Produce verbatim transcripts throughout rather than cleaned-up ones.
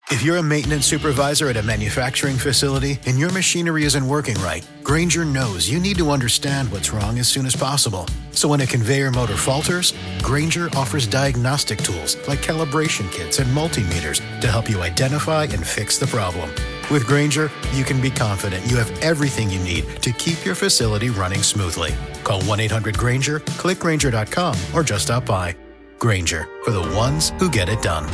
If you're a maintenance supervisor at a manufacturing facility and your machinery isn't working right, Grainger knows you need to understand what's wrong as soon as possible. So when a conveyor motor falters, Grainger offers diagnostic tools like calibration kits and multimeters to help you identify and fix the problem. With Grainger, you can be confident you have everything you need to keep your facility running smoothly. Call one eight hundred Grainger, click Grainger dot com, or just stop by. Grainger, for the ones who get it done.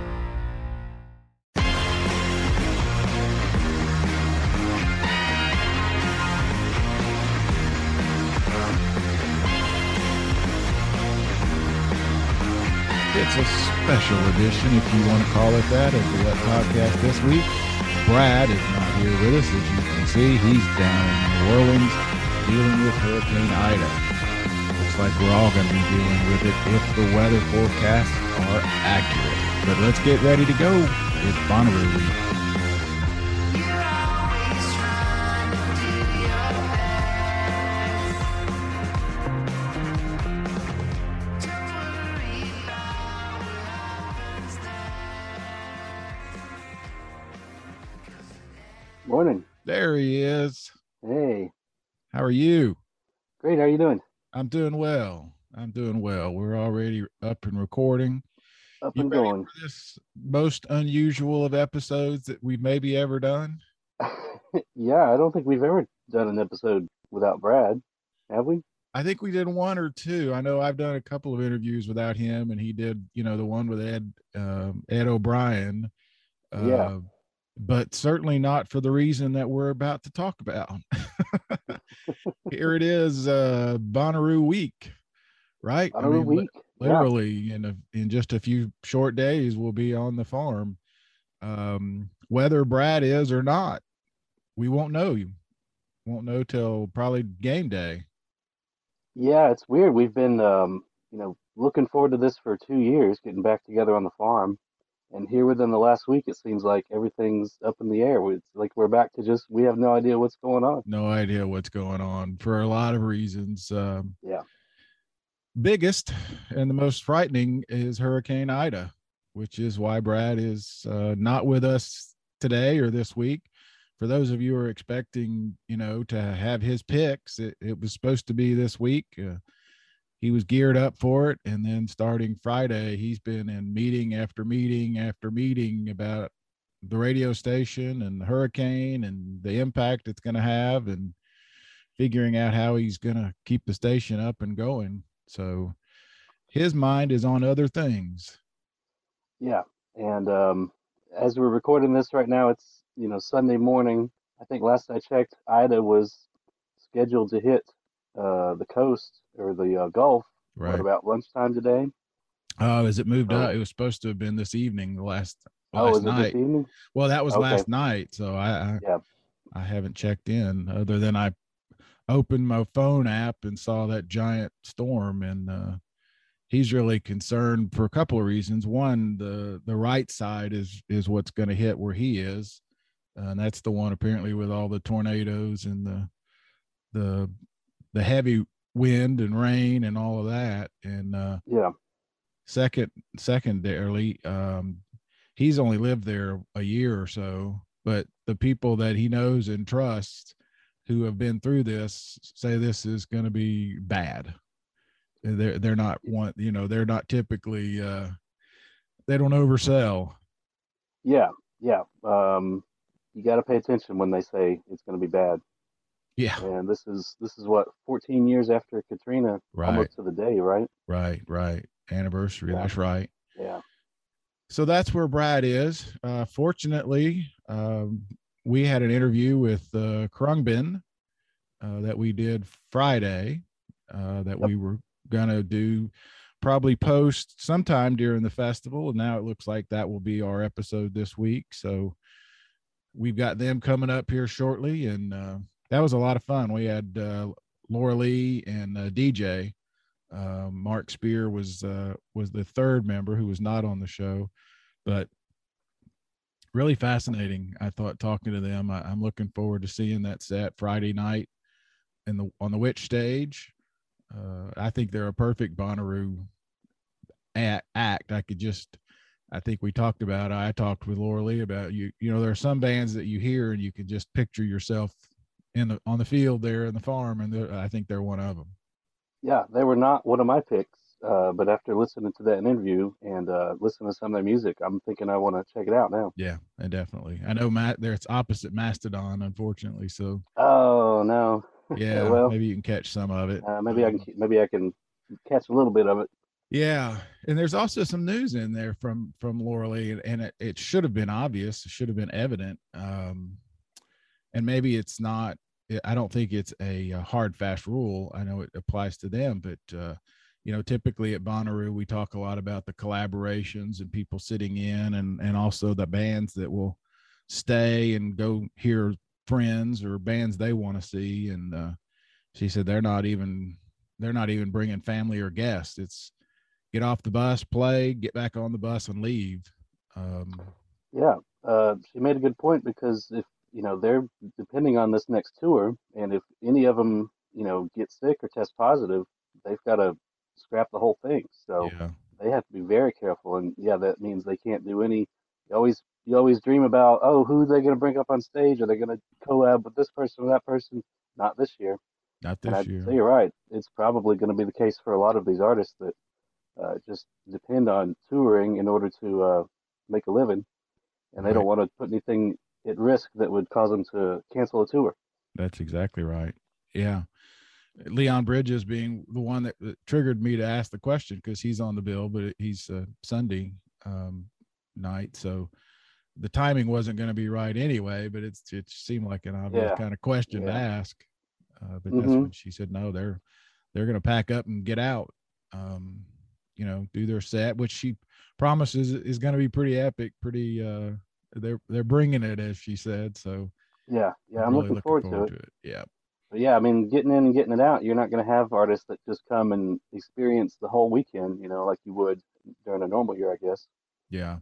It's a special edition, if you want to call it that, of the What Podcast this week. Brad is not here with us, as you can see. He's down in New Orleans dealing with Hurricane Ida. Looks like we're all going to be dealing with it if the weather forecasts are accurate. But let's get ready to go. It's Bonnaroo Week. Morning. There he is. Hey. How are you? Great. How are you doing? I'm doing well. I'm doing well. We're already up and recording. Up You and ready going. for this most unusual of episodes that we've maybe ever done? Yeah, I don't think we've ever done an episode without Brad, have we? I think we did one or two. I know I've done a couple of interviews without him, and he did, you know, the one with Ed um, Ed O'Brien. Uh, Yeah. But certainly not for the reason that we're about to talk about. Here it is, uh, Bonnaroo Week, right? Bonnaroo li- Week. Literally, yeah. in a, in just a few short days, we'll be on the farm. Um, whether Brad is or not, we won't know. You won't know till probably game day. Yeah, it's weird. We've been, um, you know, looking forward to this for two years, getting back together on the farm. And here within the last week, it seems like everything's up in the air. It's like we're back to just, we have no idea what's going on. No idea what's going on for a lot of reasons. Um, Yeah. Biggest and the most frightening is Hurricane Ida, which is why Brad is uh, not with us today or this week. For those of you who are expecting, you know, to have his picks, it, it was supposed to be this week. Uh, he was geared up for it. And then starting Friday, he's been in meeting after meeting after meeting about the radio station and the hurricane and the impact it's going to have, and figuring out how he's going to keep the station up and going. So his mind is on other things. Yeah. And um, as we're recording this right now, it's, you know, Sunday morning. I think last I checked, Ida was scheduled to hit uh, the coast or the uh, Gulf Right. at about lunchtime today. Oh, as it moved Oh. up, it was supposed to have been this evening, the last Oh, last is it this night. evening? Well, that was Okay. last night, so I I, Yeah. I haven't checked in other than I opened my phone app and saw that giant storm, and uh, he's really concerned for a couple of reasons. One, the the right side is is what's going to hit where he is, and that's the one apparently with all the tornadoes and the the the heavy wind and rain and all of that. And uh, Yeah. second, secondarily, um, he's only lived there a year or so, but the people that he knows and trusts who have been through this say this is going to be bad. They're they're not one, you know, they're not typically uh, they don't oversell. Yeah. Yeah. Um, you got to pay attention when they say it's going to be bad. Yeah. And this is this is what fourteen years after Katrina, Right. almost to the day, right? Right. Right. Anniversary. Yeah. That's right. Yeah. So that's where Brad is. Uh, fortunately, um, we had an interview with uh, Krungbin uh, that we did Friday uh, that Yep. we were going to do probably post sometime during the festival. And now it looks like that will be our episode this week. So we've got them coming up here shortly. And uh, that was a lot of fun. We had uh, Laura Lee and uh, D J. Uh, Mark Spear was uh, was the third member who was not on the show, but really fascinating. I thought talking to them. I, I'm looking forward to seeing that set Friday night in the on the Witch stage. Uh, I think they're a perfect Bonnaroo act. I could just I think we talked about, I talked with Laura Lee about you, you know, there are some bands that you hear and you can just picture yourself in the, on the field there in the farm. And I think they're one of them. Yeah, they were not one of my picks, uh, but after listening to that interview and uh, listening to some of their music, I'm thinking I want to check it out now. Yeah, and definitely. I know Matt there, it's opposite Mastodon, unfortunately. So Oh no. yeah, Well, maybe you can catch some of it. uh, maybe I can Um, maybe I can catch a little bit of it. yeah, and there's also some news in there from from Laura Lee, and, and it, it should have been obvious, it should have been evident. Um, and maybe it's not. I don't think it's a, a hard fast rule. I know it applies to them, but uh, you know, typically at Bonnaroo we talk a lot about the collaborations and people sitting in, and and also the bands that will stay and go hear friends or bands they want to see. And uh, she said they're not even they're not even bringing family or guests. It's get off the bus, play, get back on the bus, and leave. Um, Yeah, uh, she made a good point because if you know they're depending on this next tour, and if any of them you know get sick or test positive, they've got to scrap the whole thing. So yeah, they have to be very careful, and yeah, that means they can't do any. You always you always dream about, oh, who are they going to bring up on stage? Are they going to collab with this person or that person? Not this year. not And this I'd year. say you're right. It's probably going to be the case for a lot of these artists that uh, just depend on touring in order to uh, make a living, and they don't Right. want to put anything at risk that would cause them to cancel a tour. That's exactly right. Yeah. Leon Bridges being the one that, that triggered me to ask the question because he's on the bill, but he's uh, Sunday um, night. So the timing wasn't going to be right anyway, but it's, it seemed like an obvious Yeah, kind of question to yeah. ask. Uh, but that's Hmm. when she said, no, they're, they're going to pack up and get out, um, you know, do their set, which she promises is going to be pretty epic, pretty, uh, they're, they're bringing it, as she said. So Yeah, yeah. I'm I'm really looking looking forward to forward it. to it. Yeah. But yeah, I mean, getting in and getting it out, you're not going to have artists that just come and experience the whole weekend, you know, like you would during a normal year, I guess. Yeah.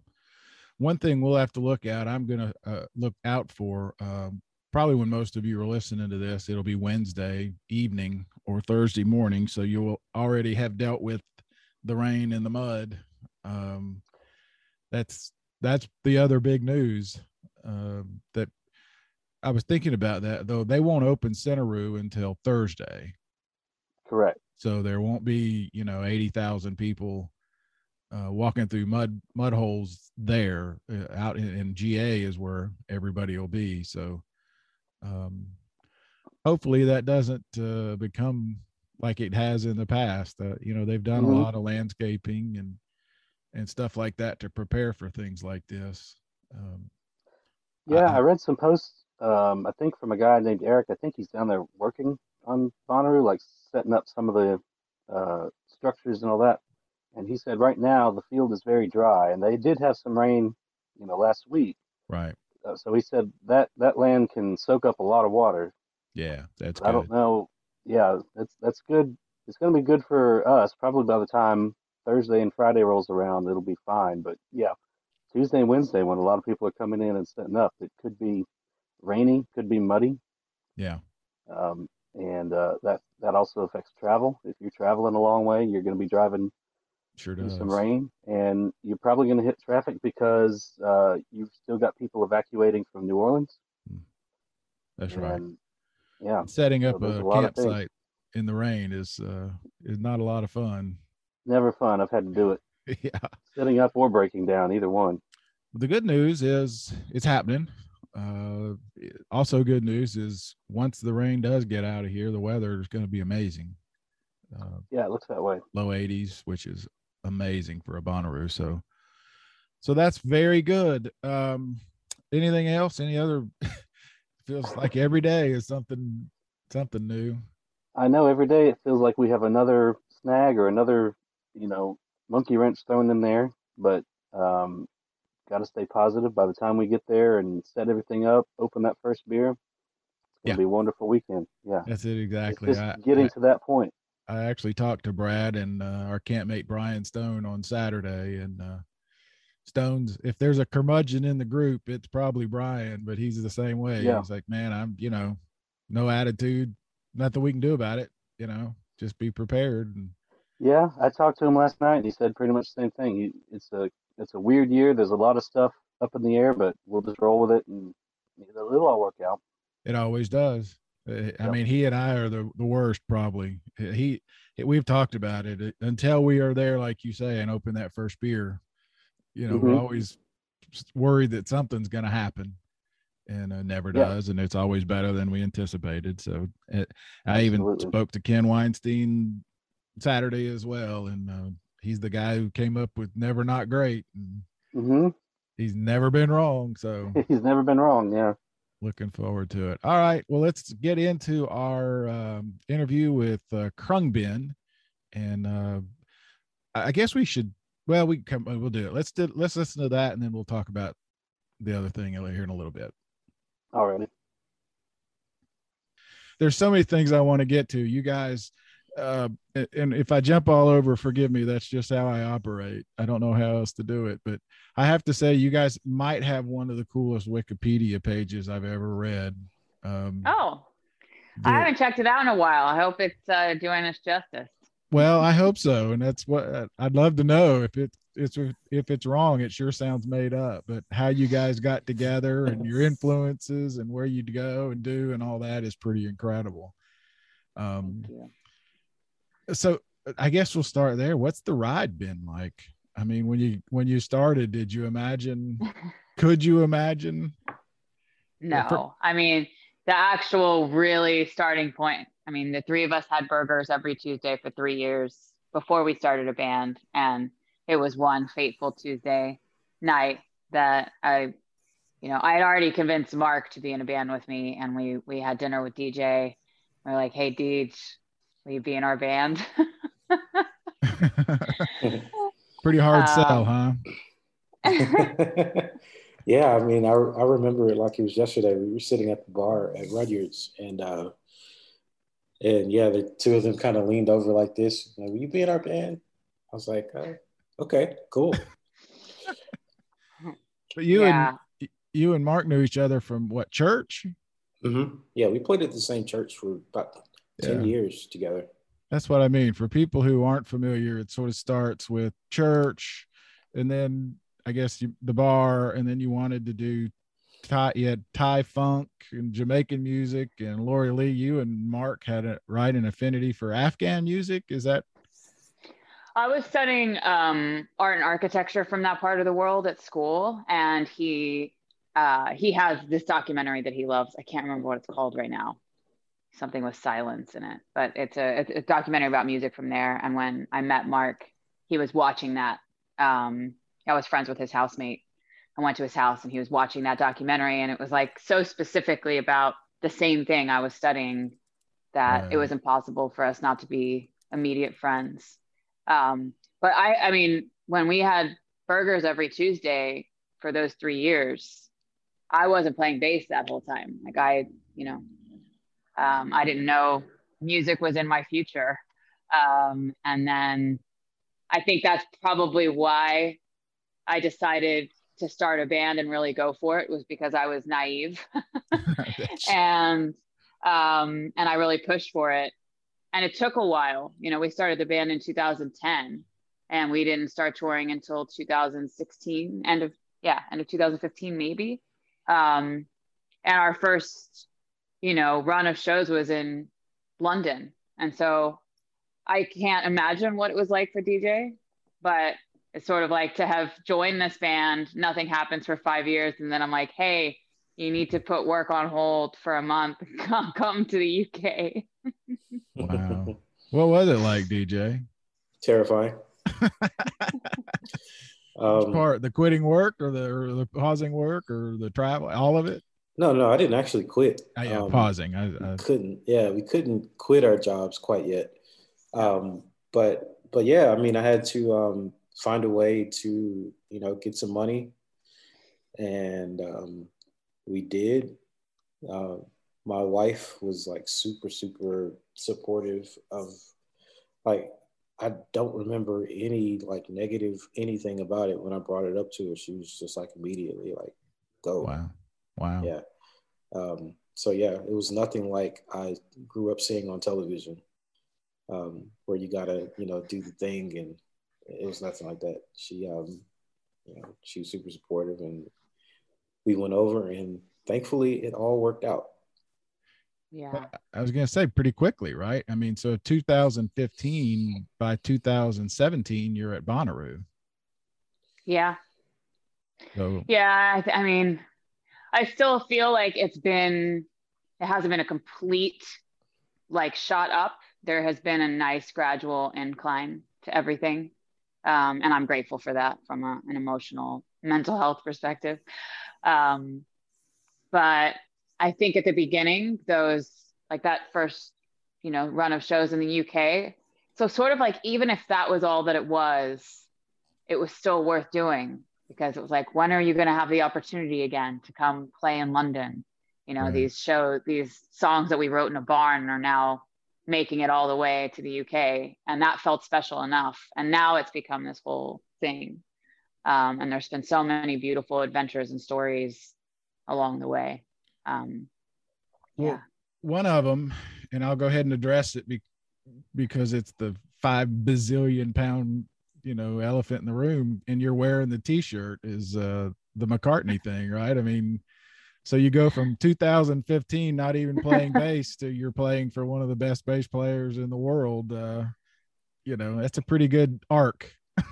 One thing we'll have to look at, I'm going to uh, look out for, um, probably when most of you are listening to this, it'll be Wednesday evening or Thursday morning. So you will already have dealt with the rain and the mud. Um, that's, that's the other big news, um, that I was thinking about that though. They won't open Centeroo until Thursday. Correct. So there won't be, you know, eighty thousand people uh, walking through mud mud holes there. Uh, out in, in G A is where everybody will be. So um, hopefully that doesn't uh, become like it has in the past. Uh, you know, they've done a Hmm. lot of landscaping and and stuff like that to prepare for things like this. Um, I, Yeah, I I read some posts, um, I think from a guy named Eric. I think he's down there working on Bonnaroo, like setting up some of the uh, structures and all that. And he said right now the field is very dry, and they did have some rain, you know, last week. right, Uh, so he said that that land can soak up a lot of water. yeah, that's But I don't good. know. Yeah, that's that's good. It's going to be good for us. Probably by the time Thursday and Friday rolls around, it'll be fine. But yeah, Tuesday and Wednesday, when a lot of people are coming in and setting up, it could be rainy, could be muddy, Yeah, um, and uh, that that also affects travel. If you're traveling a long way, you're going to be driving sure through some does. rain, and you're probably going to hit traffic because uh, you've still got people evacuating from New Orleans, Mm, that's right. and yeah, Setting so up there's a a lot of things. campsite in the rain is uh, is not a lot of fun. Never fun. I've had to do it Yeah. setting up or breaking down, either one. The good news is it's happening. Uh, also, good news is once the rain does get out of here, the weather is going to be amazing. Uh, Yeah, it looks that way. Low eighties, which is amazing for a Bonnaroo. So, so that's very good. Um, anything else? Any other? Feels like every day is something something new. I know every day it feels like we have another snag or another, you know, monkey wrench thrown in there, but um, got to stay positive. By the time we get there and set everything up, open that first beer, it's going Yeah, to be a wonderful weekend. Yeah, that's it it's exactly. just I getting I, to that point. I actually talked to Brad and uh, our campmate Brian Stone on Saturday, and uh, Stone's, if there's a curmudgeon in the group, it's probably Brian, but he's the same way. Yeah, He's like, man, I'm, you know, no attitude, nothing we can do about it, you know, just be prepared. And yeah. I talked to him last night, and he said pretty much the same thing. He, it's a it's a weird year. There's a lot of stuff up in the air, but we'll just roll with it, and it'll all work out. It always does. I Yep. mean, he and I are the, the worst, probably. He, we've talked about it until we are there, like you say, and open that first beer. You know, Mm-hmm. we're always worried that something's going to happen, and uh, never Yeah. does. And it's always better than we anticipated. So it, I Absolutely. even spoke to Ken Weinstein Saturday as well. And uh, he's the guy who came up with Never Not Great. And Mm-hmm. he's never been wrong. So He's never been wrong. Yeah. looking forward to it. All right. Well, let's get into our um, interview with uh, Khruangbin. And uh, I guess we should, well, we come, we'll do it. Let's do, let's listen to that, and then we'll talk about the other thing here in a little bit. All right. There's so many things I want to get to. You guys, uh, and if I jump all over, forgive me. That's just how I operate. I don't know how else to do it, but I have to say, you guys might have one of the coolest Wikipedia pages I've ever read. Um, oh, the, I haven't checked it out in a while. I hope it's uh, doing us justice. Well, I hope so, and that's what I'd love to know. If it, it's if it's wrong, it sure sounds made up. But how you guys got together and your influences and where you'd go and do and all that is pretty incredible. Um, so I guess we'll start there. What's the ride been like? I mean, when you when you started, did you imagine? Could you imagine? No, for- I mean the actual really starting point. I mean, the three of us had burgers every Tuesday for three years before we started a band. And it was one fateful Tuesday night that I, you know, I had already convinced Mark to be in a band with me. And we, we had dinner with D J. We're like, hey, Deej, will you be in our band? Pretty hard sell, um, huh? Yeah, I mean, I, I remember it like it was yesterday. We were sitting at the bar at Rudyard's, and uh, and yeah, the two of them kind of leaned over like this. Like, will you be in our band? I was like, oh, okay, cool. But you yeah. and you and Mark knew each other from what, church? Mm-hmm. Yeah, we played at the same church for about ten Yeah. years together. That's what I mean. For people who aren't familiar, it sort of starts with church, and then I guess you, the bar, and then you wanted to do Thai, you had Thai funk and Jamaican music, and Lori Lee, you and Mark had a right an affinity for Afghan music. Is that? I was studying um, art and architecture from that part of the world at school, and he uh, he has this documentary that he loves. I can't remember what it's called right now. Something with silence in it, but it's a, it's a documentary about music from there. And when I met Mark, he was watching that. Um, I was friends with his housemate. I went to his house and he was watching that documentary, and it was like so specifically about the same thing I was studying that Right. it was impossible for us not to be immediate friends. Um, but I, I mean, when we had burgers every Tuesday for those three years, I wasn't playing bass that whole time. Like I, you know, um, I didn't know music was in my future. Um, and then I think that's probably why I decided to start a band and really go for it, was because I was naive and, um, and I really pushed for it. And it took a while. You know, we started the band in two thousand ten and we didn't start touring until two thousand sixteen, end of, yeah, end of two thousand fifteen, maybe. Um, and our first, you know, run of shows was in London. And so I can't imagine what it was like for D J, but it's sort of like to have joined this band, nothing happens for five years. And then I'm like, hey, you need to put work on hold for a month. Come, come to the U K. Wow. What was it like, D J? Terrifying. Which um, part, the quitting work or the, or the pausing work or the travel, all of it? no, no, I didn't actually quit. Oh, yeah, Um, pausing. I, I couldn't. Yeah, we couldn't quit our jobs quite yet. Um, but but yeah, I mean, I had to um, find a way to you know get some money, and um, we did. Uh, my wife was like super super supportive of, like, I don't remember any like negative anything about it when I brought it up to her. She was just like immediately like, go. wow. Wow. Yeah. Um, so yeah, it was nothing like I grew up seeing on television, um, where you gotta, you know, do the thing, and it was nothing like that. She, um, you know, she was super supportive, and we went over, and thankfully it all worked out. Yeah. I was going to say pretty quickly, right? I mean, so two thousand fifteen, by two thousand seventeen, you're at Bonnaroo. Yeah. So Yeah. I, th- I mean, I still feel like it's been, it hasn't been a complete like shot up. There has been a nice gradual incline to everything. Um, and I'm grateful for that from a, an emotional, mental health perspective. Um, but I think at the beginning, those like that first, you know, run of shows in the U K. So sort of like, even if that was all that it was, it was still worth doing, because it was like, when are you going to have the opportunity again to come play in London? You know, right. these shows, these songs that we wrote in a barn are now making it all the way to the U K. And that felt special enough. And now it's become this whole thing. Um, and there's been so many beautiful adventures and stories along the way. Um, well, yeah. One of them, and I'll go ahead and address it be, because it's the five bazillion pound, you know, elephant in the room, and you're wearing the t-shirt, is uh, the McCartney thing, right? I mean, so you go from two thousand fifteen, not even playing bass, to you're playing for one of the best bass players in the world. Uh, you know, that's a pretty good arc.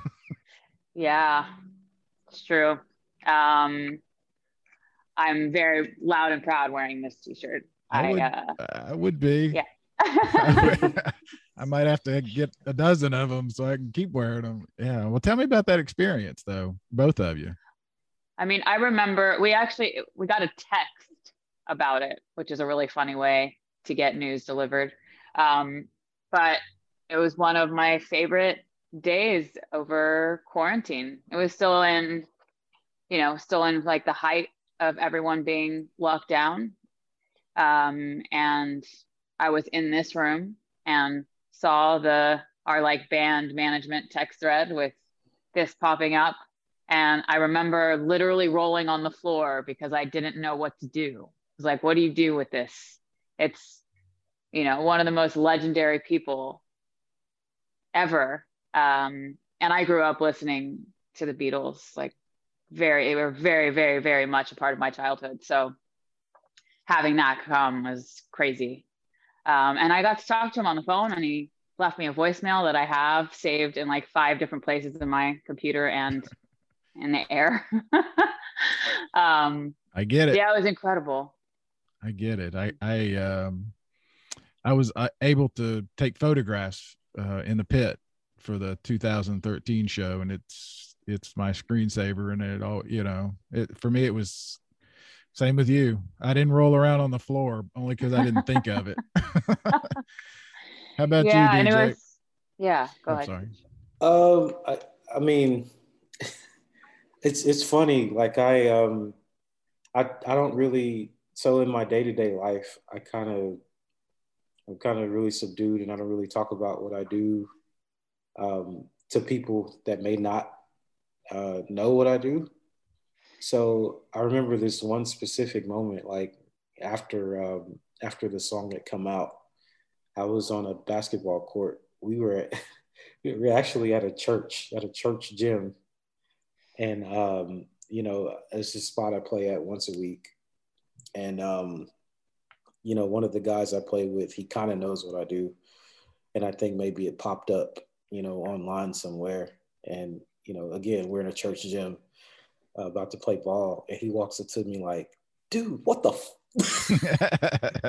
Yeah, it's true. Um, I'm very loud and proud wearing this t-shirt. I, I would, uh, I would be. Yeah. I, would, I might have to get a dozen of them so I can keep wearing them. Yeah. Well, tell me about that experience, though, both of you. I mean, I remember we actually, we got a text about it, which is a really funny way to get news delivered. Um, but it was one of my favorite days over quarantine. It was still in, you know, still in like the height of everyone being locked down. Um, and I was in this room and saw the, our like band management text thread with this popping up. And I remember literally rolling on the floor because I didn't know what to do. I was like, what do you do with this? It's, you know, one of the most legendary people ever. Um, and I grew up listening to the Beatles, like very, they were very, very, very much a part of my childhood. So having that come was crazy. Um, and I got to talk to him on the phone, and he left me a voicemail that I have saved in like five different places in my computer and in the air. um, I get it. Yeah, it was incredible. I get it. I, I, um, I was uh, able to take photographs uh, in the pit for the two thousand thirteen show, and it's, it's my screensaver, and it all, you know, it, for me, it was same with you. I didn't roll around on the floor only because I didn't think of it. How about yeah, you, D J? And it was, yeah, go I'm ahead. sorry. Um, I, I mean, it's it's funny. Like I um, I I don't really. So in my day to day life, I kind of, I'm kind of really subdued, and I don't really talk about what I do um, to people that may not uh, know what I do. So I remember this one specific moment, like after um, after the song had come out, I was on a basketball court. We were at, we were actually at a church, at a church gym, and um, you know, it's a spot I play at once a week. And um, you know, one of the guys I play with, he kind of knows what I do, and I think maybe it popped up, you know, online somewhere. And you know, again, we're in a church gym. Uh, about to play ball, and he walks up to me like, dude, what the f-?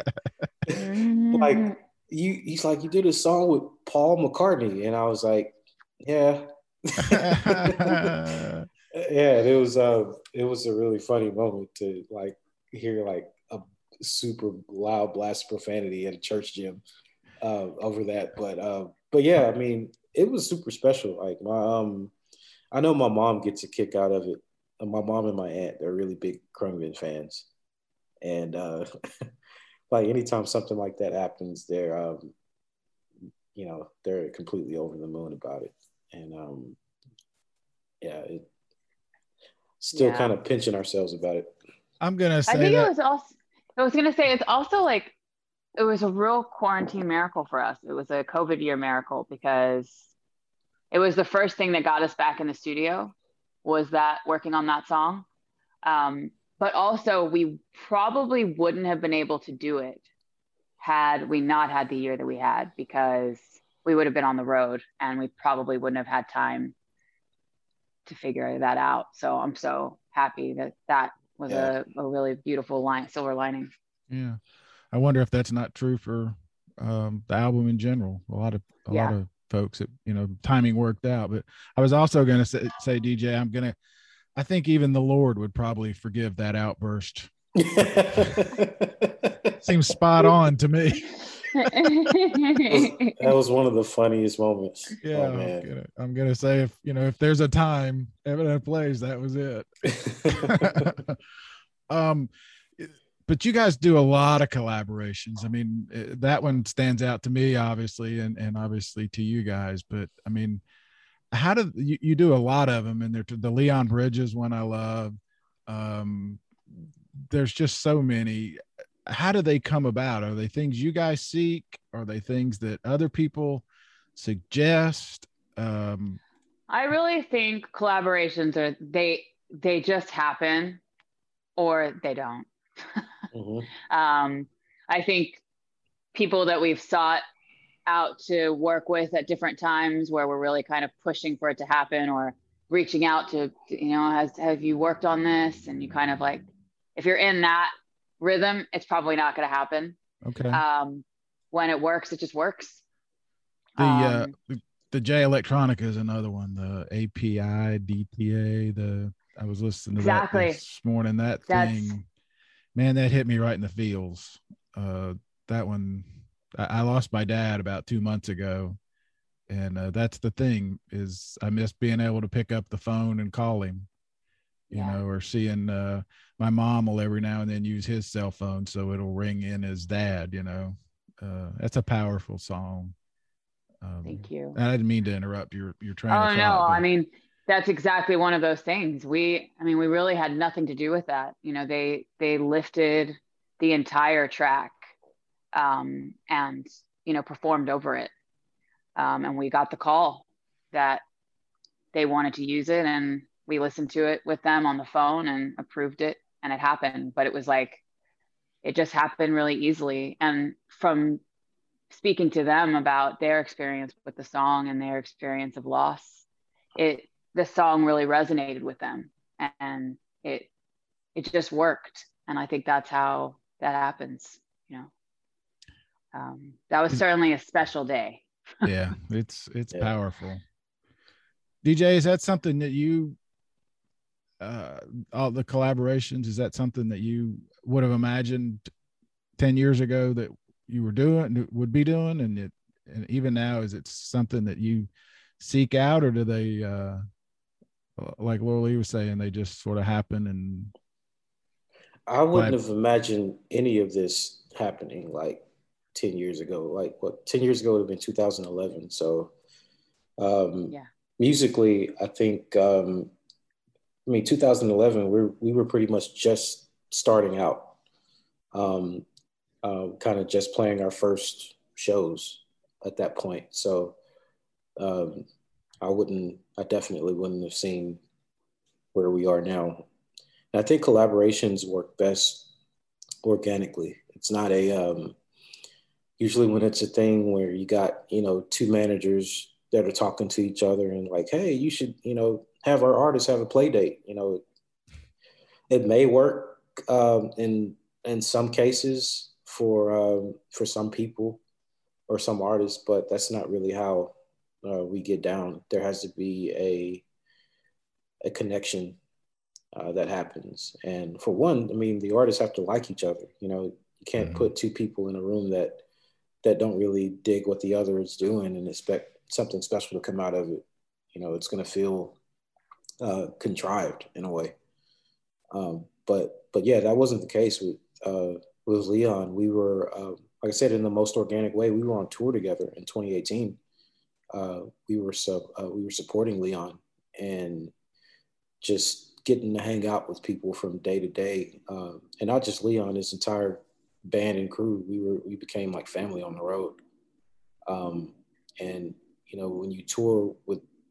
Like, you, he's like, you did a song with Paul McCartney. And I was like, yeah. Yeah, it was uh it was a really funny moment to like hear like a super loud blast of profanity at a church gym uh, over that. But uh, but yeah, I mean, it was super special. Like my um I know my mom gets a kick out of it. My mom and my aunt, they're really big Khruangbin fans. And uh, like anytime something like that happens, they're, um, you know, they're completely over the moon about it. And um, yeah, it, still yeah. kind of pinching ourselves about it. I'm going to say I think that- it was also, I was going to say, it's also like, it was a real quarantine miracle for us. It was a COVID year miracle because it was the first thing that got us back in the studio was that working on that song. Um, but also we probably wouldn't have been able to do it had we not had the year that we had, because we would have been on the road and we probably wouldn't have had time to figure that out. So I'm so happy that that was yeah. a, a really beautiful line, silver lining. Yeah. I wonder if that's not true for um, the album in general. A lot of, a yeah. lot of folks that, you know, timing worked out. But I was also going to say, say, D J, I'm going to, I think even the Lord would probably forgive that outburst. Seems spot on to me. that, was, that was one of the funniest moments. Yeah, oh, man. I'm, gonna, I'm gonna say if you know if there's a time Eminem plays, that was it. um, but you guys do a lot of collaborations. I mean, that one stands out to me, obviously, and and obviously to you guys. But I mean, how do you, you do a lot of them? And they're the Leon Bridges one I love. Um, there's just so many. How do they come about? Are they things you guys seek? Are they things that other people suggest? Um, I really think collaborations are they they just happen or they don't. Mm-hmm. um, I think people that we've sought out to work with at different times where we're really kind of pushing for it to happen or reaching out to, you know, has have you worked on this? And you kind of like, if you're in that rhythm, it's probably not going to happen. Okay. Um, when it works, it just works. The um, uh, the, the J Electronica is another one. The A P I D T A. The I was listening to exactly. that this morning. That That's, thing, man, that hit me right in the feels. Uh, that one, I, I lost my dad about two months ago, and uh, that's the thing is I miss being able to pick up the phone and call him. You yeah. know, or seeing uh, my mom will every now and then use his cell phone so it'll ring in as dad, you know. Uh, that's a powerful song. Um, Thank you. I didn't mean to interrupt your, your train oh, of thought. no, But... I mean, that's exactly one of those things. We, I mean, we really had nothing to do with that. You know, they, they lifted the entire track um, and, you know, performed over it. Um, and we got the call that they wanted to use it, and we listened to it with them on the phone and approved it, and it happened. But it was like, it just happened really easily. And from speaking to them about their experience with the song and their experience of loss, it, the song really resonated with them, and it, it just worked. And I think that's how that happens. You know, um, that was certainly a special day. Yeah, it's, it's yeah. powerful. D J, is that something that you, uh all the collaborations, is that something that you would have imagined ten years ago that you were doing, would be doing, and it, and even now, is it something that you seek out, or do they uh like Laura Lee was saying, they just sort of happen? And I wouldn't have imagined any of this happening like ten years ago. Like what, ten years ago would have been two thousand eleven. So um yeah, musically, I think um I mean, two thousand eleven, we we were pretty much just starting out, um, uh, kind of just playing our first shows at that point. So um, I wouldn't, I definitely wouldn't have seen where we are now. And I think collaborations work best organically. It's not a, um, usually when it's a thing where you got, you know, two managers that are talking to each other and like, hey, you should, you know, have our artists have a play date. You know, it may work um, in in some cases for um, for some people or some artists, but that's not really how uh, we get down. There has to be a a connection uh, that happens, and for one, I mean, the artists have to like each other. You know, you can't mm-hmm. put two people in a room that that don't really dig what the other is doing and expect something special to come out of it. You know, it's going to feel uh, contrived in a way. Um, but but yeah, that wasn't the case with uh, with Leon. We were, uh, like I said, in the most organic way. We were on tour together in twenty eighteen. Uh, we were sub uh, we were supporting Leon and just getting to hang out with people from day to day, uh, and not just Leon, his entire band and crew. We were we became like family on the road. Um, and you know, when you tour with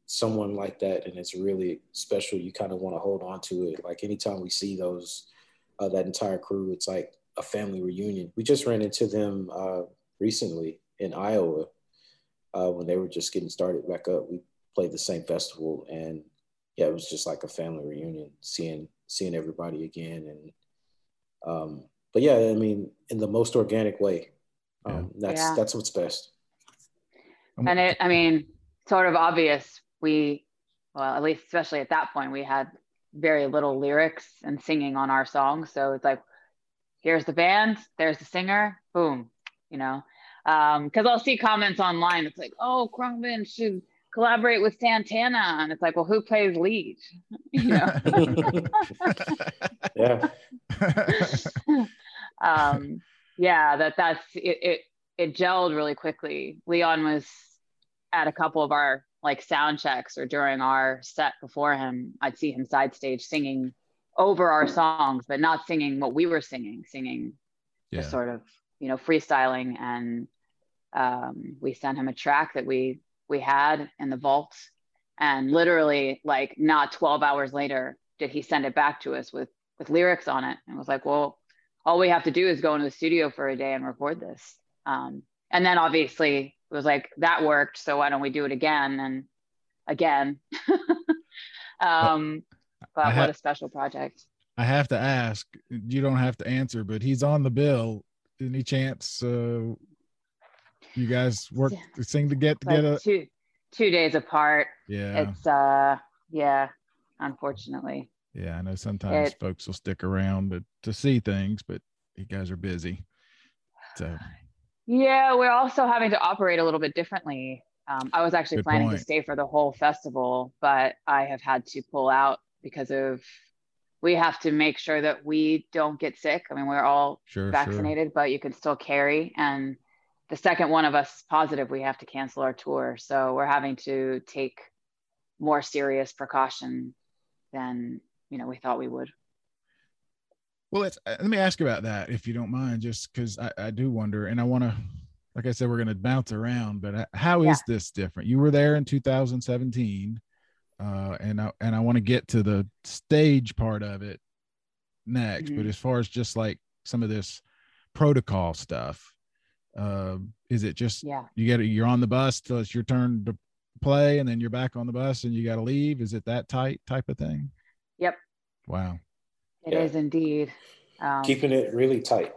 someone like that and it's really special, you kind of want to hold on to it. Like anytime we see those, uh, that entire crew, it's like a family reunion. We just ran into them uh, recently in Iowa uh, when they were just getting started back up. We played the same festival, and yeah, it was just like a family reunion, seeing seeing everybody again. And um, but yeah, I mean, in the most organic way. Um, yeah. That's yeah. that's what's best. And it, I mean, sort of obvious. We, well, at least especially at that point, we had very little lyrics and singing on our songs. So it's like, here's the band, there's the singer, boom, you know. Um, because I'll see comments online. It's like, oh, Khruangbin should collaborate with Santana, and it's like, well, who plays lead? You know. Yeah. um, yeah, that that's it, it. It gelled really quickly. Leon was at a couple of our like sound checks or during our set before him. I'd see him side stage singing over our songs, but not singing what we were singing, singing yeah. just sort of, you know, freestyling. And um, we sent him a track that we we had in the vault, and literally like not twelve hours later did he send it back to us with with lyrics on it, and was like, well, all we have to do is go into the studio for a day and record this. Um, and then obviously it was like, that worked, so why don't we do it again and again. um, but ha- what a special project. I have to ask, you don't have to answer, but he's on the bill. Any chance uh, you guys work to sing to get together? Like two, two days apart. Yeah. It's, uh, yeah, unfortunately. Yeah, I know sometimes it, folks will stick around to, to see things, but you guys are busy. So. Yeah, we're also having to operate a little bit differently. Um, I was actually Good planning point. to stay for the whole festival, but I have had to pull out because of, we have to make sure that we don't get sick. I mean, we're all sure, vaccinated, sure. but you can still carry. And the second one of us positive, we have to cancel our tour. So we're having to take more serious precaution than, you know, we thought we would. Well, it's, let me ask about that, if you don't mind, just because I, I do wonder, and I want to, like I said, we're going to bounce around, but how is yeah. this different? You were there in two thousand seventeen, uh, and I, and I want to get to the stage part of it next, mm-hmm. but as far as just like some of this protocol stuff, uh, is it just, yeah. you get you're on the bus till it's your turn to play, and then you're back on the bus and you got to leave? Is it that tight type of thing? Yep. Wow. It yeah. is indeed. Um, Keeping it really tight.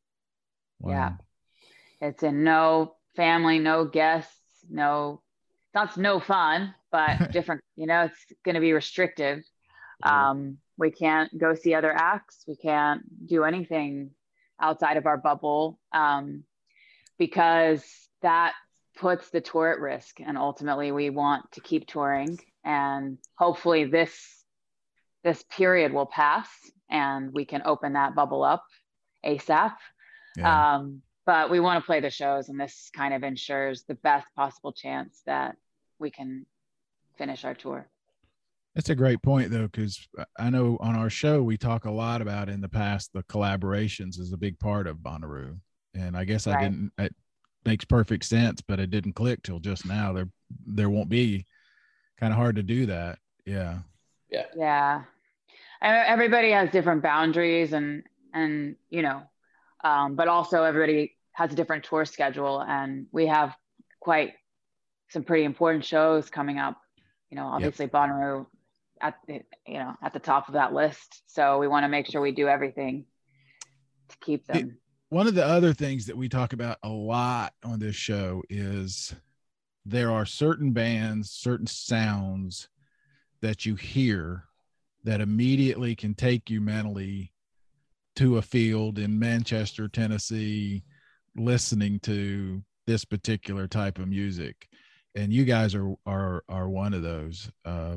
Wow. Yeah. It's in no family, no guests, no, that's no fun, but different, you know, it's going to be restrictive. Um, we can't go see other acts. We can't do anything outside of our bubble um, because that puts the tour at risk. And ultimately we want to keep touring, and hopefully this, this period will pass and we can open that bubble up ASAP. Yeah. Um, but we want to play the shows, and this kind of ensures the best possible chance that we can finish our tour. That's a great point, though, because I know on our show we talk a lot about in the past the collaborations is a big part of Bonnaroo, and I guess I right. didn't. It makes perfect sense, but it didn't click till just now. There, there won't be. Kind of hard to do that. Yeah. Yeah. Yeah. Everybody has different boundaries, and and you know, um, but also everybody has a different tour schedule, and we have quite some pretty important shows coming up. You know, obviously yep. Bonnaroo at the, you know, at the top of that list. So we want to make sure we do everything to keep them. It, one of the other things that we talk about a lot on this show is there are certain bands, certain sounds that you hear that immediately can take you mentally to a field in Manchester, Tennessee, listening to this particular type of music. And you guys are, are, are one of those. Uh,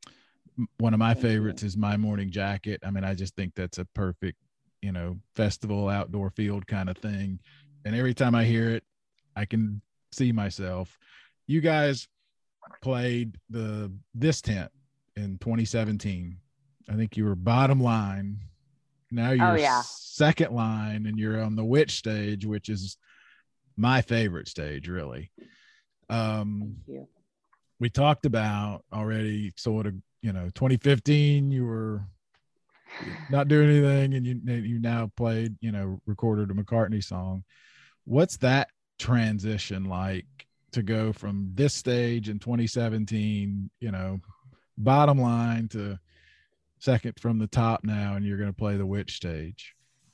one of my favorites is My Morning Jacket. I mean, I just think that's a perfect, you know, festival outdoor field kind of thing. And every time I hear it, I can see myself. You guys played the, this tent in twenty seventeen. I think you were bottom line. Now you're oh, yeah. second line, and you're on the Witch stage, which is my favorite stage, really. Um, Thank you. we talked about already sort of, you know, twenty fifteen, you were not doing anything, and you you now played, you know, recorded a McCartney song. What's that transition like to go from this stage in twenty seventeen, you know, bottom line, to second from the top now, and you're going to play the Witch stage?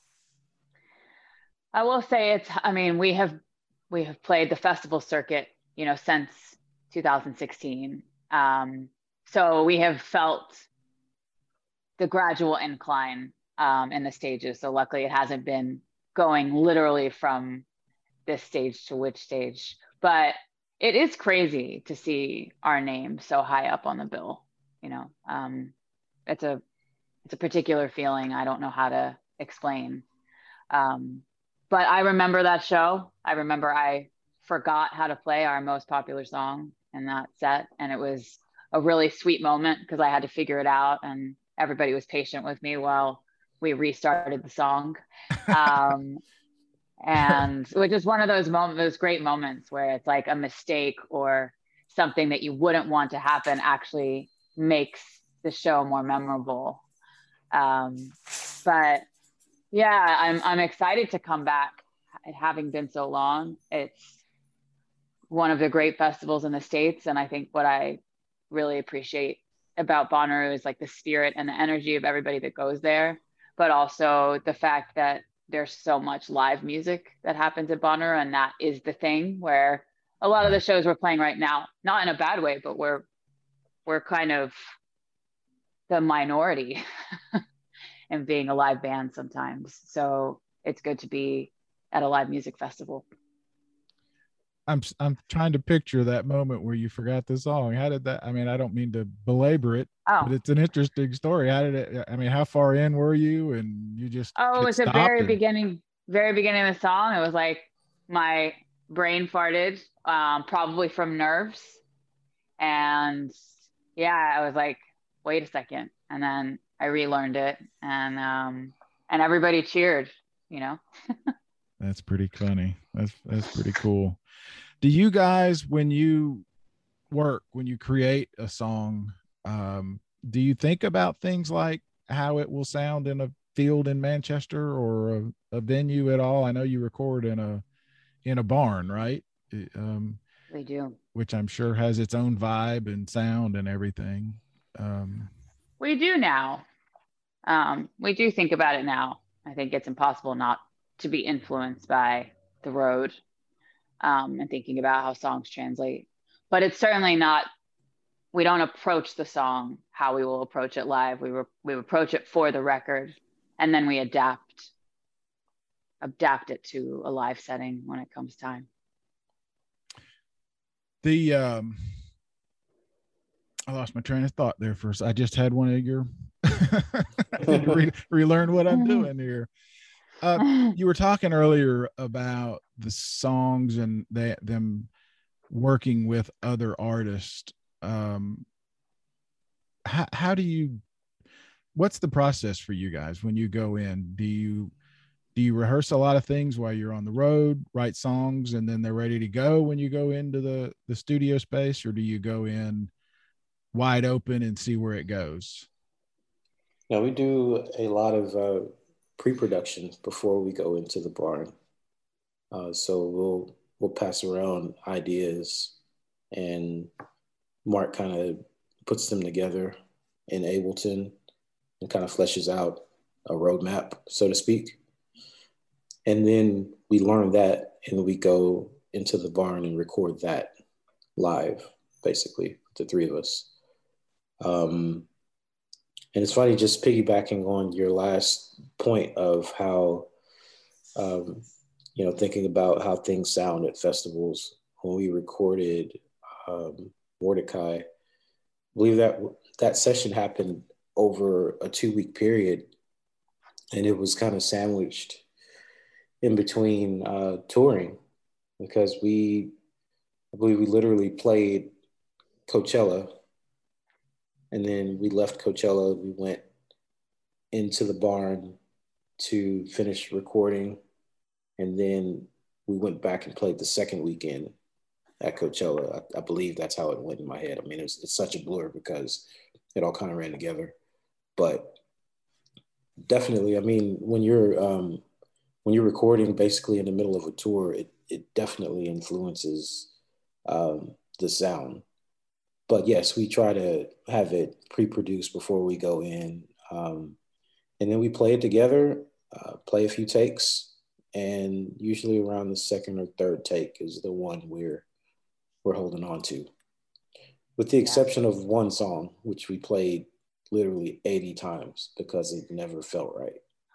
I will say it's, I mean, we have, we have played the festival circuit, you know, since two thousand sixteen. Um, so we have felt the gradual incline um, in the stages. So luckily it hasn't been going literally from this stage to which stage, but it is crazy to see our name so high up on the bill. You know, um, it's a, it's a particular feeling I don't know how to explain. Um, But I remember that show. I remember I forgot how to play our most popular song in that set. And it was a really sweet moment because I had to figure it out, and everybody was patient with me while we restarted the song. Um, and it was just one of those moments, those great moments where it's like a mistake or something that you wouldn't want to happen actually makes the show more memorable. Um, but yeah, I'm I'm excited to come back. Having been so long, it's one of the great festivals in the States, and I think what I really appreciate about Bonnaroo is like the spirit and the energy of everybody that goes there, but also the fact that there's so much live music that happens at Bonnaroo, and that is the thing where a lot of the shows we're playing right now, not in a bad way, but we're we're kind of the minority. And being a live band sometimes. So it's good to be at a live music festival. I'm I'm trying to picture that moment where you forgot the song. How did that, I mean, I don't mean to belabor it, oh. but it's an interesting story. How did it, I mean, how far in were you, and you just Oh, it was the very and... beginning, very beginning of the song. It was like my brain farted, um, probably from nerves. And yeah, I was like, wait a second. And then I relearned it, and um, and everybody cheered, you know. That's pretty funny. That's that's pretty cool. Do you guys, when you work, when you create a song, um, do you think about things like how it will sound in a field in Manchester or a, a venue at all? I know you record in a in a barn, right? Um, we do, which I'm sure has its own vibe and sound and everything. Um, we do now. Um, we do think about it now. I think it's impossible not to be influenced by the road um, and thinking about how songs translate. But it's certainly not, we don't approach the song how we will approach it live. We were, we approach it for the record, and then we adapt, adapt it to a live setting when it comes time. The, um, I lost my train of thought there first. I just had one of your re- relearn what I'm doing here. Uh, you were talking earlier about the songs and they, them working with other artists. Um, how, how do you, what's the process for you guys when you go in? Do you, do you rehearse a lot of things while you're on the road, write songs, and then they're ready to go when you go into the, the studio space, or do you go in wide open and see where it goes? Yeah, we do a lot of uh, pre-production before we go into the barn. Uh, so we'll we'll pass around ideas, and Mark kind of puts them together in Ableton and kind of fleshes out a roadmap, so to speak. And then we learn that, and we go into the barn and record that live, basically, the three of us. Um, and it's funny, just piggybacking on your last point of how, um, you know, thinking about how things sound at festivals. When we recorded um, Mordecai, I believe that that session happened over a two-week period, and it was kind of sandwiched in between uh, touring, because we, I believe we literally played Coachella, and then we left Coachella, we went into the barn to finish recording, and then we went back and played the second weekend. at Coachella. I, I believe that's how it went in my head. I mean, it's it's such a blur because it all kind of ran together. But definitely, I mean, when you're um, when you're recording basically in the middle of a tour, it it definitely influences um, the sound. But yes, we try to have it pre-produced before we go in, um, and then we play it together, uh, play a few takes, and usually around the second or third take is the one we're we're holding on to, with the exception of one song, which we played literally eighty times because it never felt right.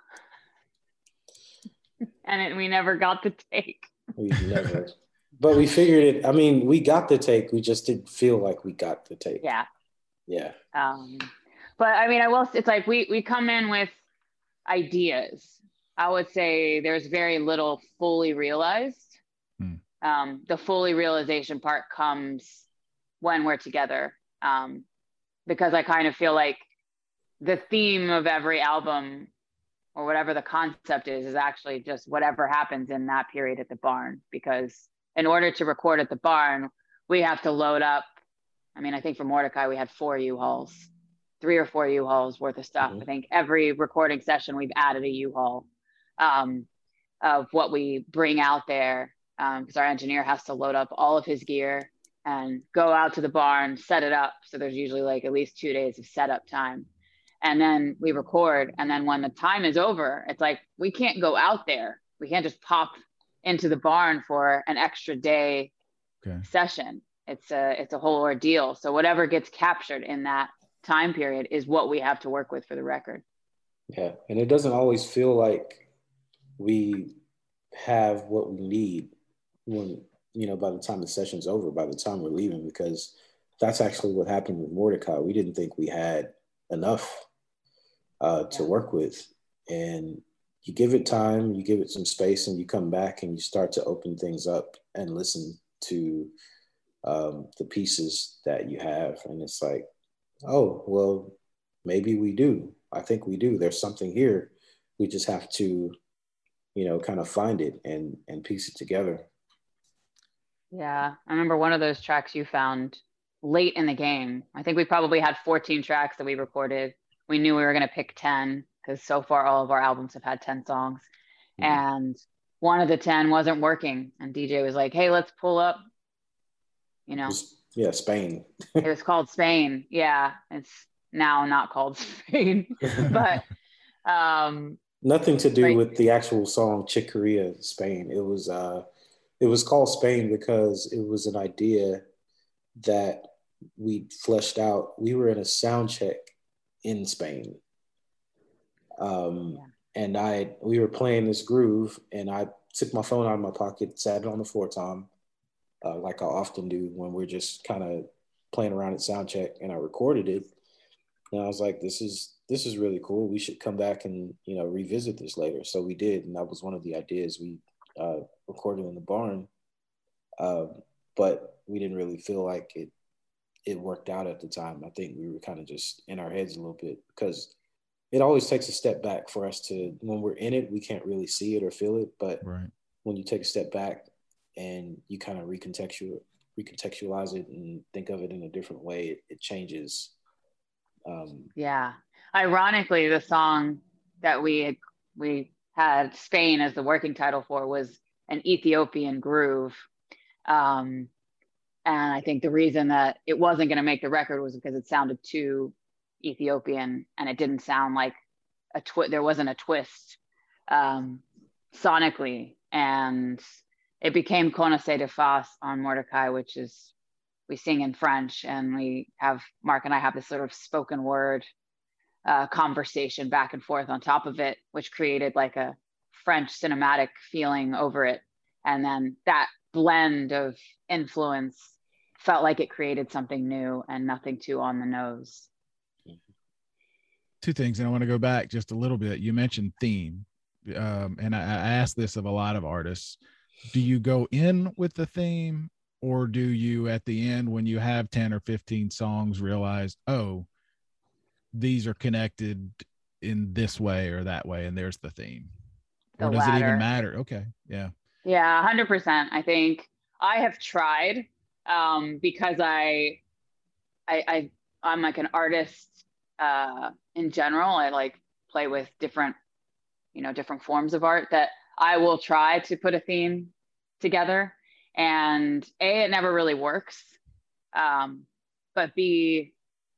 And it, we never got the take. We never, but we figured it. I mean, we got the take. We just didn't feel like we got the take. Yeah. Yeah. Um, but I mean, I will, it's like we, we come in with ideas. I would say there's very little fully realized. Hmm. Um, the fully realization part comes when we're together. Um, because I kind of feel like the theme of every album or whatever the concept is, is actually just whatever happens in that period at the barn. Because in order to record at the barn, we have to load up. I mean, I think for Mordecai, we had four U-Hauls, three or four U-Hauls worth of stuff. Mm-hmm. I think every recording session, we've added a U-Haul um, of what we bring out there. Because um, our engineer has to load up all of his gear and go out to the barn, set it up. So there's usually like at least two days of setup time. And then we record. And then when the time is over, it's like, we can't go out there. We can't just pop into the barn for an extra day okay. session. It's a, it's a whole ordeal. So whatever gets captured in that time period is what we have to work with for the record. Yeah. And it doesn't always feel like we have what we need when, you know, by the time the session's over, by the time we're leaving, because that's actually what happened with Mordecai. We didn't think we had enough uh, to yeah. work with. And you give it time, you give it some space, and you come back and you start to open things up and listen to um, the pieces that you have. And it's like, oh, well, maybe we do. I think we do. There's something here. We just have to, you know, kind of find it and, and piece it together. Yeah. I remember one of those tracks you found late in the game. I think we probably had fourteen tracks that we recorded. We knew we were going to pick ten because so far all of our albums have had ten songs. Mm-hmm. And one of the ten wasn't working. And D J was like, hey, let's pull up, you know. Yeah, Spain. It was called Spain. Yeah. It's now not called Spain. But um nothing to do like, with the actual song Chick Corea, Spain. It was uh it was called Spain because it was an idea that we fleshed out. We were in a sound check in Spain. Um, yeah. And I, we were playing this groove and I took my phone out of my pocket, sat it on the floor tom, uh, like I often do when we're just kind of playing around at sound check, and I recorded it. And I was like, this is, this is really cool. We should come back and, you know, revisit this later. So we did. And that was one of the ideas we uh, recorded in the barn. Um, but we didn't really feel like it it worked out at the time. I think we were kind of just in our heads a little bit because it always takes a step back for us to, when we're in it, we can't really see it or feel it. But right. when you take a step back and you kind of recontextual, recontextualize it and think of it in a different way, it, it changes. Um, yeah. Ironically, the song that we had, we had Spain as the working title for was an Ethiopian groove. Um, and I think the reason that it wasn't going to make the record was because it sounded too Ethiopian and it didn't sound like a twist. There wasn't a twist um, sonically. And it became Connaissez de Face on Mordecai, which is, we sing in French and we have, Mark and I have this sort of spoken word uh, conversation back and forth on top of it, which created like a French cinematic feeling over it. And then that blend of influence felt like it created something new and nothing too on the nose. Two things, and I want to go back just a little bit. You mentioned theme, um, and I, I asked this of a lot of artists. Do you go in with the theme, or do you at the end, when you have ten or fifteen songs, realize, oh, these are connected in this way or that way, and there's the theme? The or does latter. It even matter? Okay. Yeah. Yeah, one hundred percent. I think I have tried um, because I, I, I, I'm like an artist uh, in general. I like play with different, you know, different forms of art that I will try to put a theme together. And A, it never really works. Um, but B,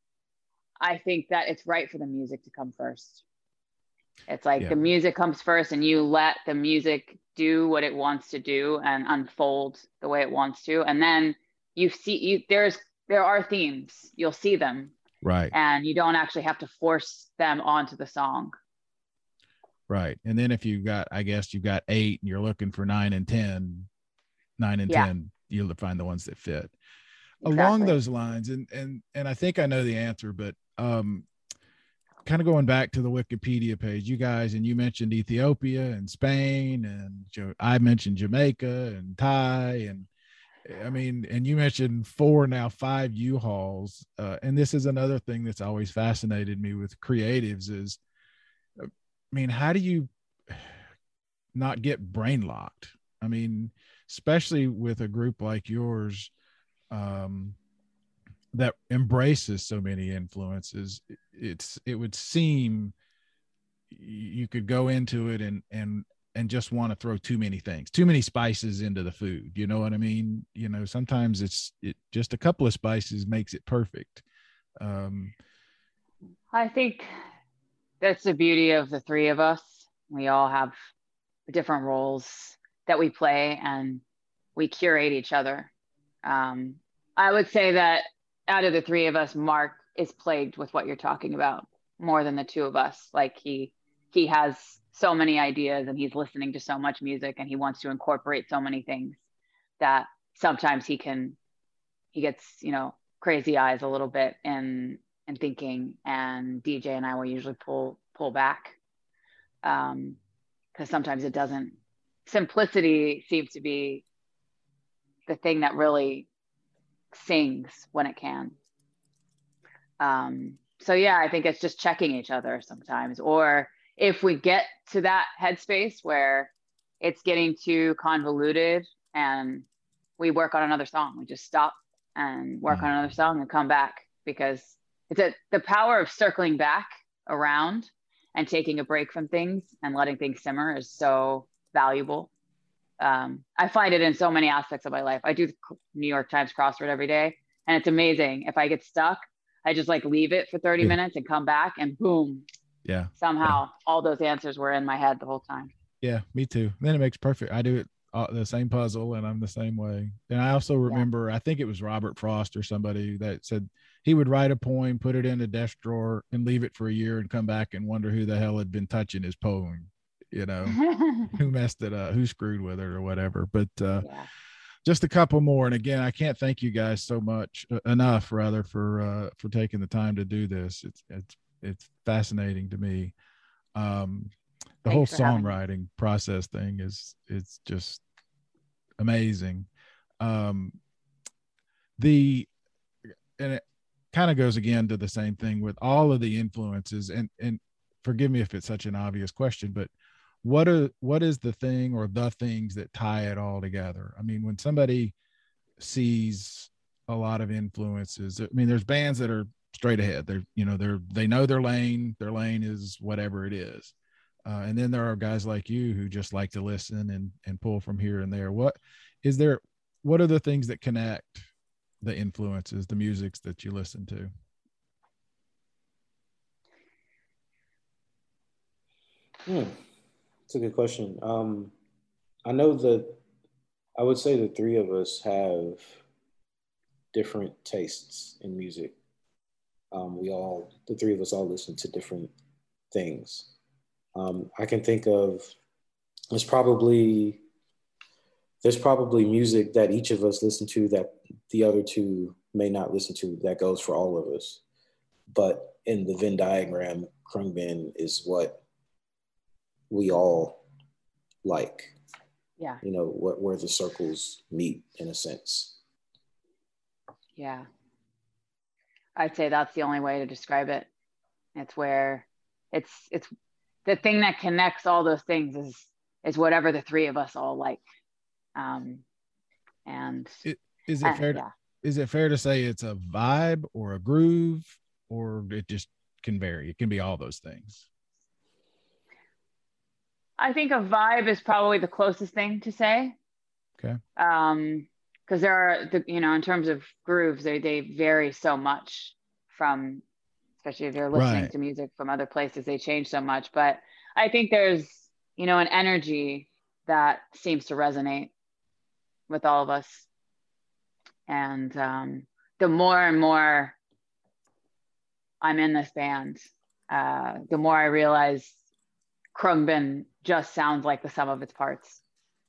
I think that it's right for the music to come first. It's like Yeah. the music comes first and you let the music do what it wants to do and unfold the way it wants to. And then you see, you there's, there are themes, you'll see them. Right. And you don't actually have to force them onto the song. Right. And then if you've got, I guess you've got eight and you're looking for nine and ten, nine and Yeah. ten, you'll find the ones that fit. Exactly. Along those lines. And, and, and I think I know the answer, but um, kind of going back to the Wikipedia page, you guys, and you mentioned Ethiopia and Spain, and I mentioned Jamaica and Thai, and I mean, and you mentioned four, now five U-Hauls. Uh, and this is another thing that's always fascinated me with creatives is, I mean, how do you not get brain locked? I mean, especially with a group like yours, um, that embraces so many influences. It's, it would seem you could go into it and, and, and just want to throw too many things, too many spices into the food. You know what I mean? You know, sometimes it's, it just a couple of spices makes it perfect. Um, I think that's the beauty of the three of us. We all have different roles that we play and we curate each other. Um, I would say that out of the three of us, Mark is plagued with what you're talking about more than the two of us. Like he, he has so many ideas and he's listening to so much music and he wants to incorporate so many things that sometimes he can, he gets, you know, crazy eyes a little bit in, in thinking, and D J and I will usually pull, pull back. Um, cause sometimes it doesn't, simplicity seems to be the thing that really sings when it can. Um, so yeah, I think it's just checking each other sometimes, or if we get to that headspace where it's getting too convoluted and we work on another song, we just stop and work mm. on another song and come back, because it's a, the power of circling back around and taking a break from things and letting things simmer is so valuable. Um, I find it in so many aspects of my life. I do the New York Times crossword every day, and it's amazing. If I get stuck, I just like leave it for thirty yeah. minutes and come back, and boom. Yeah. Somehow yeah. all those answers were in my head the whole time. Yeah, me too. Then it makes perfect. I do it uh, the same puzzle, and I'm the same way. And I also remember, yeah. I think it was Robert Frost or somebody that said he would write a poem, put it in a desk drawer, and leave it for a year and come back and wonder who the hell had been touching his poem. You know, who messed it up, who screwed with it or whatever. But uh, yeah. just a couple more. And again, I can't thank you guys so much uh, enough rather for, uh, for taking the time to do this. It's, it's, it's fascinating to me. Um, the Thanks whole songwriting process thing is, it's just amazing. Um, the, and it kind of goes again to the same thing with all of the influences, and, and forgive me if it's such an obvious question, but what are, what is the thing or the things that tie it all together? I mean, when somebody sees a lot of influences, I mean, there's bands that are straight ahead. They're, you know, they're, they know their lane, their lane is whatever it is. Uh, and then there are guys like you who just like to listen and, and pull from here and there. What is there, what are the things that connect the influences, the musics that you listen to? Hmm. That's a good question. Um, I know that I would say the three of us have different tastes in music. Um, we all, the three of us all listen to different things. Um, I can think of, there's probably, there's probably music that each of us listen to that the other two may not listen to, that goes for all of us. But in the Venn diagram, Khruangbin is what we all like. Yeah. You know, what, where the circles meet in a sense. Yeah. I'd say that's the only way to describe it. It's where it's, it's the thing that connects all those things is, is whatever the three of us all like. Um, and it, is it uh, fair? To, yeah. is it fair to say it's a vibe or a groove, or it just can vary? It can be all those things. I think a vibe is probably the closest thing to say. Okay. Um, because there are the, you know, in terms of grooves, they they vary so much from, especially if you're listening Right. to music from other places, they change so much. But I think there's, you know, an energy that seems to resonate with all of us. And um, the more and more I'm in this band, uh, the more I realize Khruangbin just sounds like the sum of its parts.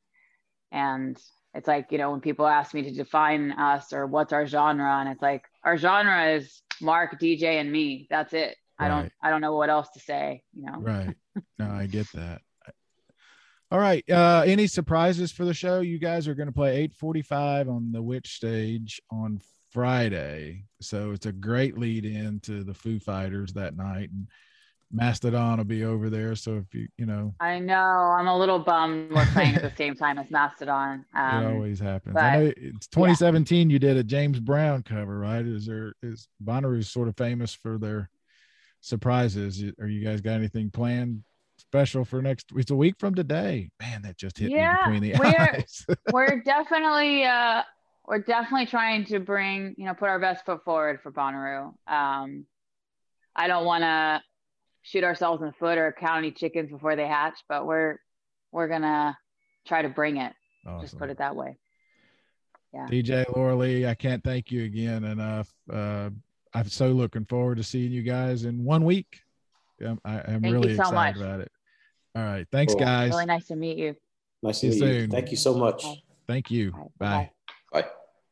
And it's like, you know, when people ask me to define us or what's our genre, and it's like, our genre is Mark, D J, and me. That's it. I Right. don't, I don't know what else to say, you know? Right. No, I get that. All right. Uh, any surprises for the show? You guys are going to play eight forty-five on the Witch stage on Friday. So it's a great lead in to the Foo Fighters that night. And Mastodon will be over there. So if you, you know, I know I'm a little bummed we're playing at the same time as Mastodon. Um, it always happens. but, I know it's twenty seventeen. Yeah. You did a James Brown cover, right? Is there, is Bonnaroo sort of famous for their surprises? Are you guys got anything planned special for next? It's a week from today. Man, that just hit yeah, me between the we're, eyes. we're definitely, uh, we're definitely trying to bring, you know, put our best foot forward for Bonnaroo. Um, I don't want to shoot ourselves in the foot or count any chickens before they hatch, but we're we're gonna try to bring it. Awesome. Just put it that way. Yeah. D J Laura Lee, I can't thank you again enough. Uh, I'm so looking forward to seeing you guys in one week. I'm, I, I'm thank really you so excited much. about it. All right, thanks, cool. guys. Really nice to meet you. Nice to meet you. Thank you so much. Bye. Thank you. Right, bye. Bye.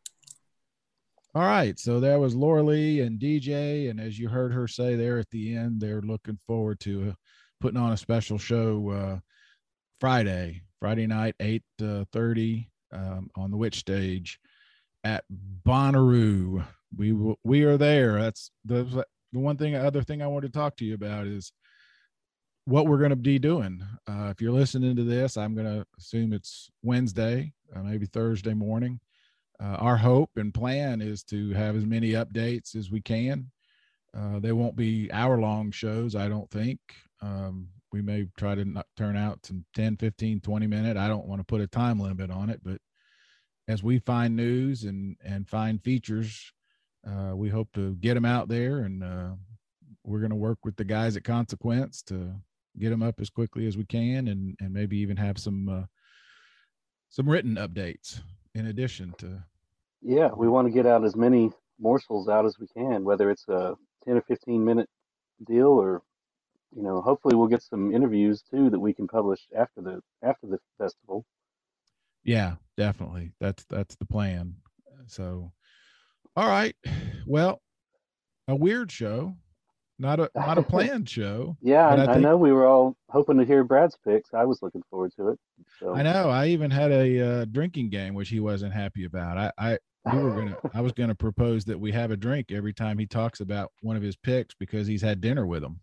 All right, so there was Laura Lee and D J, and as you heard her say there at the end, they're looking forward to uh, putting on a special show uh, Friday, Friday night, eight thirty um, on the Witch stage at Bonnaroo. We will, we are there. That's the the one thing. Other thing I want to talk to you about is what we're going to be doing. Uh, if you're listening to this, I'm going to assume it's Wednesday, uh, maybe Thursday morning. Uh, our hope and plan is to have as many updates as we can. Uh, they won't be hour-long shows, I don't think. Um, we may try to not turn out some ten, fifteen, twenty minute. I don't want to put a time limit on it, but as we find news and, and find features, uh, we hope to get them out there, and uh, we're going to work with the guys at Consequence to get them up as quickly as we can, and, and maybe even have some uh, some written updates in addition to. Yeah, we want to get out as many morsels out as we can, whether it's a ten or fifteen minute deal, or, you know, hopefully we'll get some interviews too that we can publish after the after the festival. Yeah, definitely. That's that's the plan. So, all right. Well, a weird show, not a not a planned show. Yeah, I, I, I think, know we were all hoping to hear Brad's picks. I was looking forward to it. So. I know. I even had a uh, drinking game, which he wasn't happy about. I, I we were gonna. I was gonna propose that we have a drink every time he talks about one of his picks because he's had dinner with him.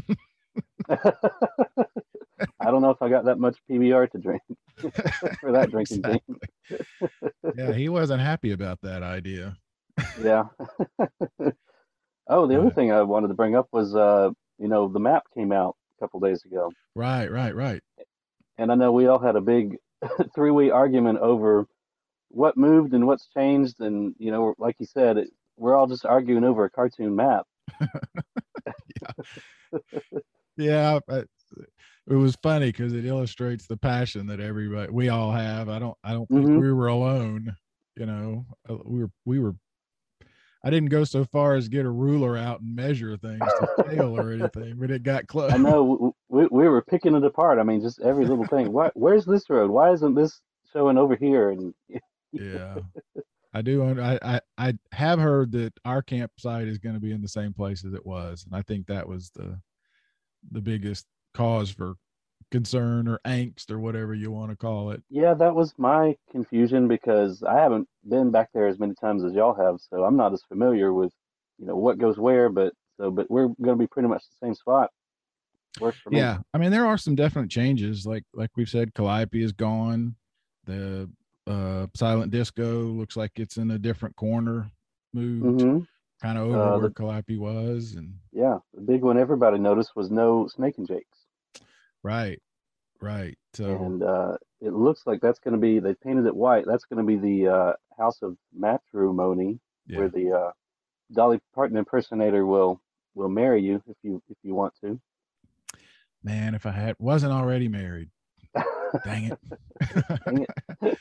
I don't know if I got that much P B R to drink for that drinking exactly. game. Yeah, he wasn't happy about that idea. Yeah. Oh, the right. other thing I wanted to bring up was, uh, you know, the map came out a couple days ago. Right, right, right. And I know we all had a big three-way argument over what moved and what's changed. And, you know, like you said, it, we're all just arguing over a cartoon map. yeah. Yeah. But it was funny because it illustrates the passion that everybody, we all have. I don't, I don't think Mm-hmm. we were alone. You know, we were, we were, I didn't go so far as get a ruler out and measure things to scale or anything, but it got close. I know we, we were picking it apart. I mean, just every little thing. Why, where's this road? Why isn't this showing over here? And yeah, I do. I, I, I have heard that our campsite is going to be in the same place as it was. And I think that was the, the biggest cause for concern or angst or whatever you want to call it. Yeah, that was my confusion because I haven't been back there as many times as y'all have, so I'm not as familiar with, you know, what goes where. But so, but we're going to be pretty much the same spot. Works for me. Yeah, I mean, there are some definite changes. Like like we've said, Calliope is gone. The uh, Silent Disco looks like it's in a different corner, moved Mm-hmm. kind of over Uh, where the- Calliope was. And Yeah, the big one everybody noticed was no Snake and Jakes. right, right. So, And uh, it looks like that's going to be, they painted it white. That's going to be the uh, House of Matrimony, yeah. where the uh, Dolly Parton impersonator will will marry you if you if you want to. Man, if I had wasn't already married, dang it. Dang it.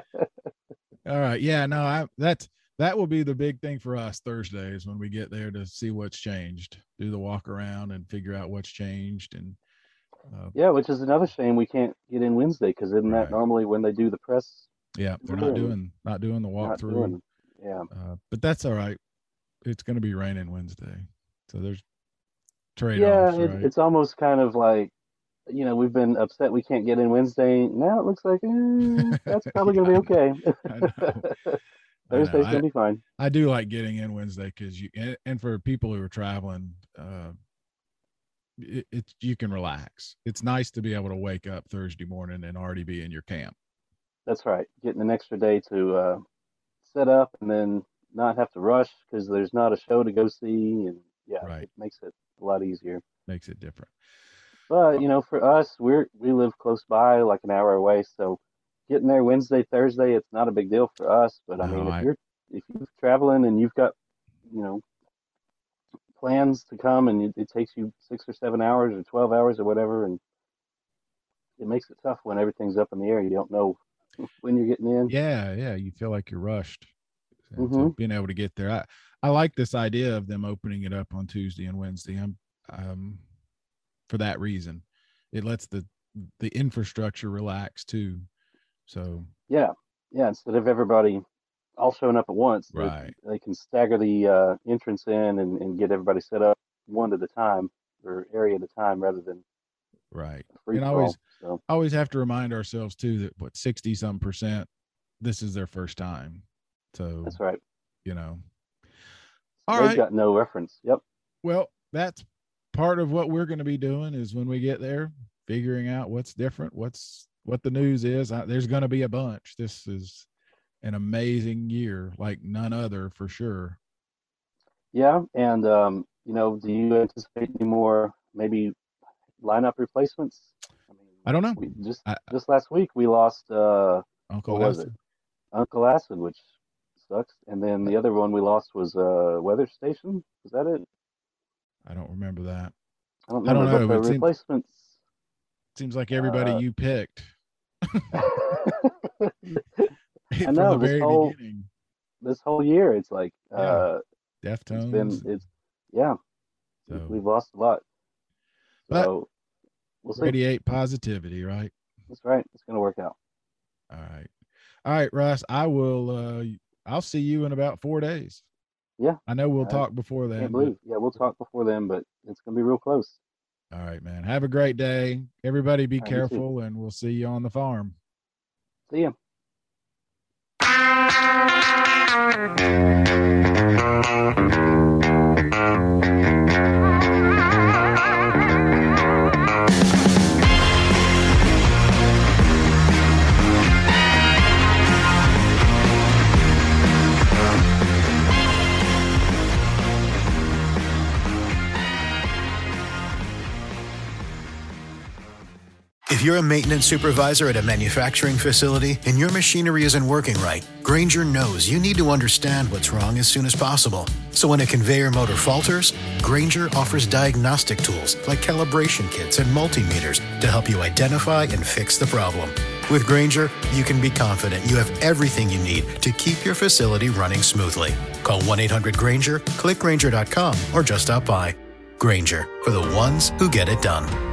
All right. Yeah, no, I that's that will be the big thing for us Thursdays when we get there to see what's changed, do the walk around and figure out what's changed. And uh, Yeah, which is another shame we can't get in Wednesday, because isn't Right. that normally when they do the press? yeah, they're Tour not and doing not doing the not walkthrough. doing- Yeah, Uh, but that's all right. It's going to be raining Wednesday, so there's trade yeah. offs, It, right? it's almost kind of like, you know, we've been upset we can't get in Wednesday. Now it looks like eh, that's probably Yeah, going to be okay. I know. Thursday's I- going to be fine. I do like getting in Wednesday because you and, and for people who are traveling, uh, it, it's you can relax. It's nice to be able to wake up Thursday morning and already be in your camp. That's right. Getting an extra day to uh, set up and then not have to rush because there's not a show to go see, and yeah, Right. it makes it a lot easier. Makes it different. But you know, for us, we're we live close by, like an hour away, so getting there Wednesday, Thursday, it's not a big deal for us. But I No, mean, if I- you're if you're traveling and you've got, you know, plans to come and it, it takes you six or seven hours or twelve hours or whatever, and it makes it tough when everything's up in the air. You don't know when you're getting in. Yeah, yeah. You feel like you're rushed. And so Mhm. being able to get there, I I like this idea of them opening it up on Tuesday and Wednesday. I'm um for that reason. It lets the the infrastructure relax too. So Yeah, yeah. Instead of everybody all showing up at once, they- right. they, can stagger the uh, entrance in and, and get everybody set up one at a time or area at a time rather than Right. a free And for always all. So always have to remind ourselves too that what sixty some percent this is their first time. So that's right. you know. So All they've right. got no reference. Yep. Well, that's part of what we're going to be doing is when we get there, figuring out what's different, what's what the news is. I, there's going to be a bunch. This is an amazing year, like none other for sure. Yeah, and um, you know, do you anticipate any more maybe lineup replacements? I mean, I don't know. we just I- just last week we lost uh, Uncle what was Acid. it? Uncle Acid, which sucks, and then the other one we lost was uh, Weather Station. Was that it? I don't remember that. I don't I don't remember, know, but it the seems- replacements. Seems like everybody Uh, you picked I from know, the this very whole- beginning. this whole year, it's like Yeah. uh, Deftones. it's been it's yeah, so we've lost a lot. But- So we'll see. radiate positivity, right? That's right. It's gonna work out. All right. All right, Russ. I will uh I'll see you in about four days. Yeah. I know we'll I talk before then. Can't but- believe. Yeah, we'll talk before then, but it's gonna be real close. All right, man. Have a great day. Everybody be All right, you too. careful, and we'll see you on the farm. See ya. If you're a maintenance supervisor at a manufacturing facility and your machinery isn't working right, Grainger knows you need to understand what's wrong as soon as possible. So when a conveyor motor falters, Grainger offers diagnostic tools like calibration kits and multimeters to help you identify and fix the problem. With Grainger, you can be confident you have everything you need to keep your facility running smoothly. Call one eight hundred Grainger, click Grainger dot com, or just stop by. Grainger, for the ones who get it done.